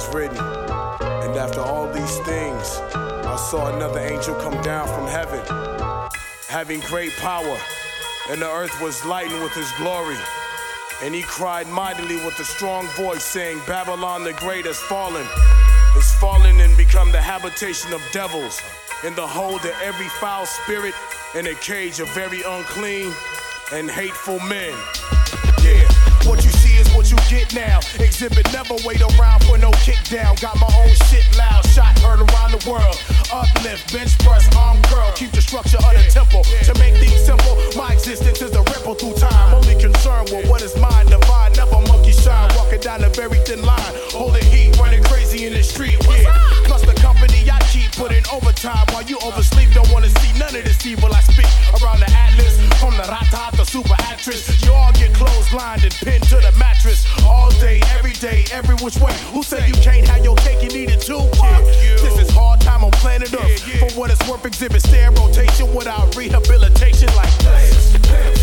was written. And after all these things, I saw another angel come down from heaven, having great power, and the earth was lightened with his glory. And he cried mightily with a strong voice, saying, Babylon the Great has fallen and become the habitation of devils, in the hold of every foul spirit, in a cage of very unclean and hateful men. Yeah, what you see is what you get now. Exhibit, never wait around for no kick down. Got my own shit loud, shot heard around the world. Uplift, bench press, arm curl. Keep the structure of the temple. To make things simple, my existence is a ripple through time. Only concerned with what is mine, divine, never monkey shine. Walking down a very thin line, holding heat, running crazy in the street. Yeah, plus the company I keep putting overtime while you oversleep. Don't wanna see none of this evil I speak around the atlas. From the rata to super actress, you all get clotheslined and pinned to the mattress. All day, every which way. Who said you can't have your cake, you need it too? Yeah. This is hard time on planet Earth. For what it's worth, exhibit stay in rotation without rehabilitation like this.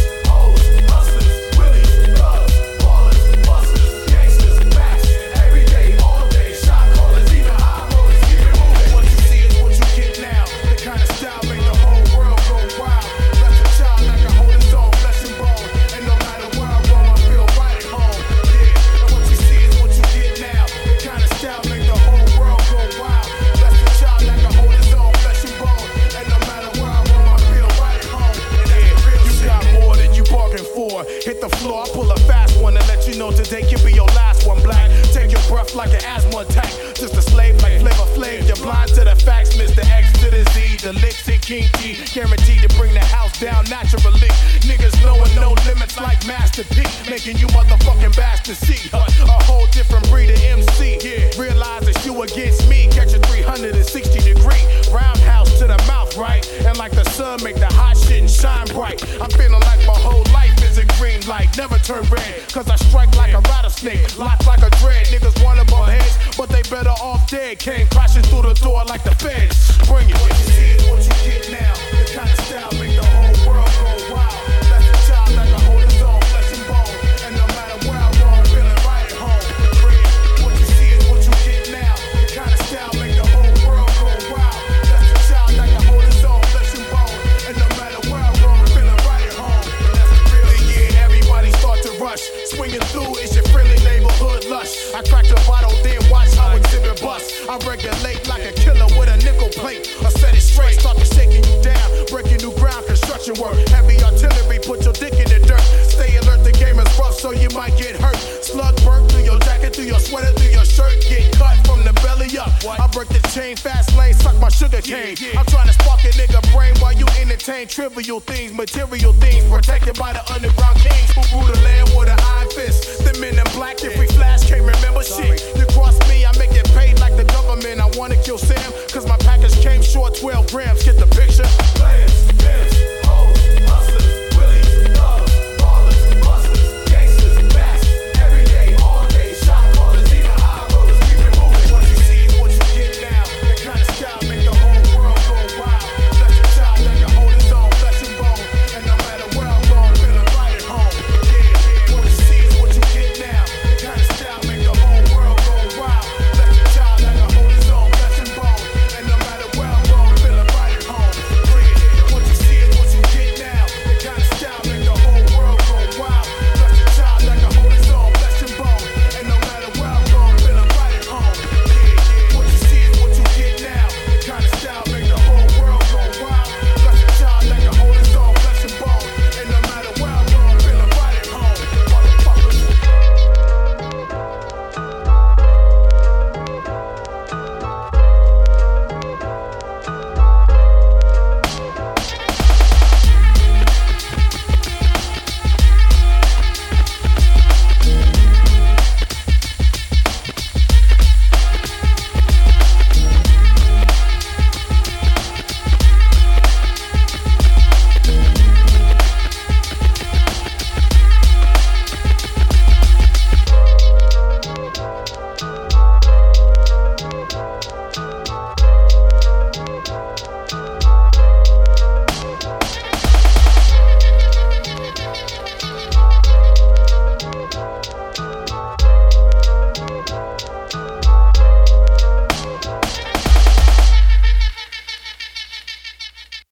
Hit the floor, I pull a fast one and let you know today can be your last one. Black, take your breath like an asthma attack. Just a slave like Flavor Flav. You're blind to the facts, Mr. X to the Z. The licks and King G, guaranteed to bring the house down naturally. Niggas knowing no limits like Master P, making you motherfucking bastards see a whole different breed of MC. Realize that you against me, catch a 360-degree roundhouse to the mouth, right? And like the sun, make the hot shit and shine bright. I'm feeling like my whole life is a green light, never turn red, cause I strike like a rattlesnake, locked like a dread. Niggas wanna bump heads, but they better off dead. Came crashing through the door like the feds. Bring it. What you see is what you get now. The kind of style make the whole world go wild. That's a child that can hold his own flesh and bone. And no matter where I go, I'm feeling right at home. Bring it. What you see is what you get now. The kind of style make the whole world go wild. That's a child that can hold his own flesh and bone. And no matter where I go, I'm feeling right at home. Everybody start to rush, swinging through, it's your friendly neighborhood lush. I crack the bottle, then watch how exhibit bust. I regulate like a killer with a nickel plate. I set it straight, start to shaking you down, breaking new ground, construction work. Heavy artillery, put your dick in the dirt. Stay alert, the game is rough, so you might get hurt. Slug burn through your jacket, through your sweater, through your shirt. Get cut from the belly up. I break the chain, fast lane, suck my sugar cane. I'm trying to spark a nigga brain while you entertain trivial things, material things, protected by the underground.